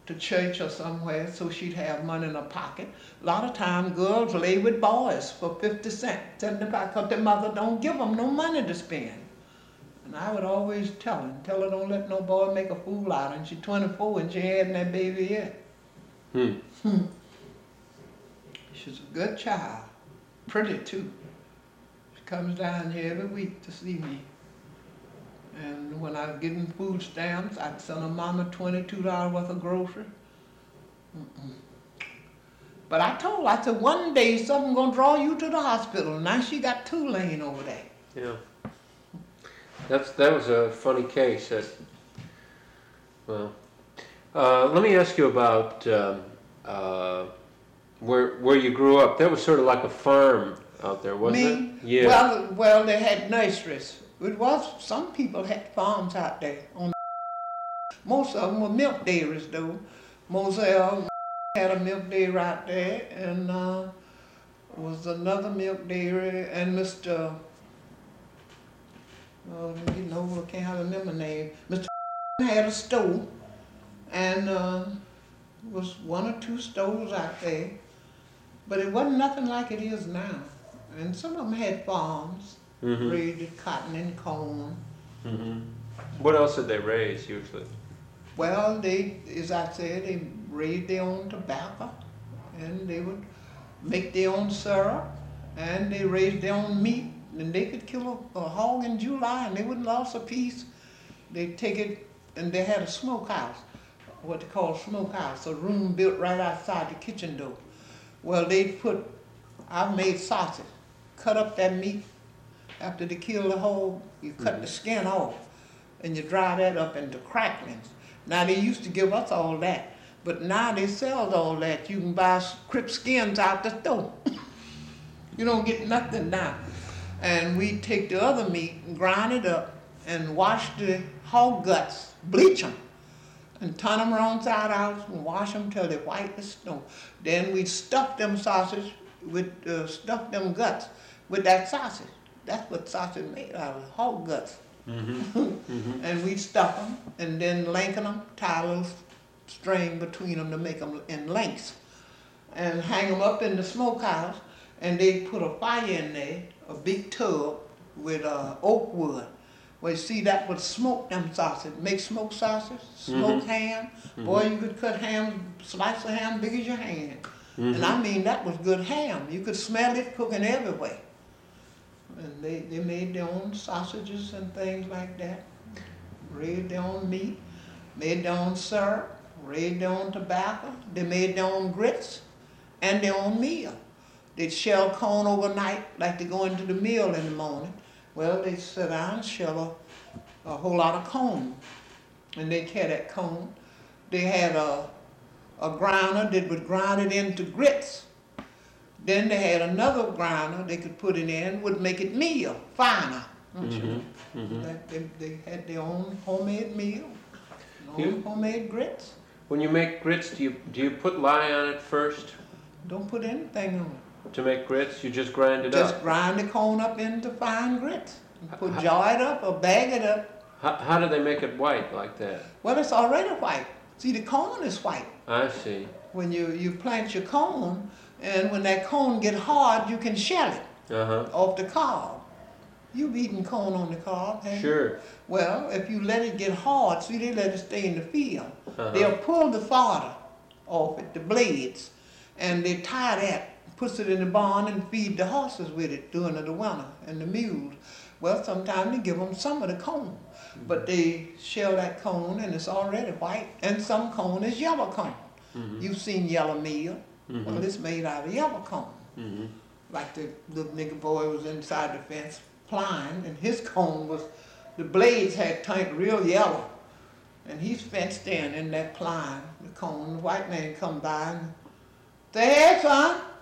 to church or somewhere so she'd have money in her pocket. A lot of time girls lay with boys for 50 cents, 75, because their mother don't give them no money to spend. And I would always tell her don't let no boy make a fool out of her. And she's 24 and she ain't had that baby yet. She's a good child, pretty too. She comes down here every week to see me. And when I was getting food stamps, I'd send her mama $22 worth of groceries. But I told her, I said, one day something gonna draw you to the hospital. Now she got two laying over there. Yeah. That was a funny case. Let me ask you about where you grew up. That was sort of like a farm out there, wasn't it? Yeah. Well, they had nurseries. It was, some people had farms out there. Most of them were milk dairies, though. Moselle had a milk dairy out there, and was another milk dairy, and Mr. I can't remember the name. Mr. had a store, and was one or two stores out there, but it wasn't nothing like it is now. And some of them had farms, raised cotton and corn. What else did they raise usually? Well, they, as I said, they raised their own tobacco, and they would make their own syrup, and they raised their own meat. And they could kill a hog in July and they wouldn't lose a piece. They'd take it, and they had a smokehouse, what they call a smokehouse, a room built right outside the kitchen door. Well, I made sausage, cut up that meat. After they kill the hog, you cut the skin off, and you dry that up into cracklings. Now, they used to give us all that, but now they sell all that. You can buy crip skins out the store. You don't get nothing now. And we take the other meat and grind it up and wash the hog guts, bleach them, and turn them wrong side out and wash them till they're white as snow. Then we stuff them sausage stuff them guts with that sausage. That's what sausage made out of, hog guts. And we stuff them and then lengthen them, tie a little string between them to make them in lengths, and hang them up in the smokehouse. And they put a fire in there, a big tub with oak wood. Well, you see, that would smoke them sausage, make smoked sausage, smoked ham. Boy, you could cut ham, slice of ham big as your hand. And I mean, that was good ham. You could smell it cooking everywhere. And they made their own sausages and things like that. Raised their own meat, made their own syrup, raised their own tobacco. They made their own grits and their own meal. They'd shell corn overnight, like they go into the mill in the morning. Well, they'd sit down and shell a whole lot of corn. And they'd tear that corn. They had a grinder that would grind it into grits. Then they had another grinder they could put it in, would make it meal, finer. They had their own homemade meal, homemade grits. When you make grits, do you put lye on it first? Don't put anything on it. To make grits, you just grind it up? Just grind the corn up into fine grits. Jar it up or bag it up. How do they make it white like that? Well, it's already white. See, the corn is white. I see. When you plant your corn, and when that corn get hard, you can shell it off the cob. You've eaten corn on the cob, haven't you? Sure. Well, if you let it get hard, see, they let it stay in the field. They'll pull the fodder off it, the blades, and they tie that, puts it in the barn and feed the horses with it during the winter, and the mules. Well, sometimes they give them some of the corn, but they shell that corn and it's already white, and some corn is yellow corn. You've seen yellow meal. Well, it's made out of yellow corn. Like the little nigger boy was inside the fence plying, and his corn was, the blades had turned real yellow, and he's fenced in that plying the corn. The white man come by and say, "Hey, son,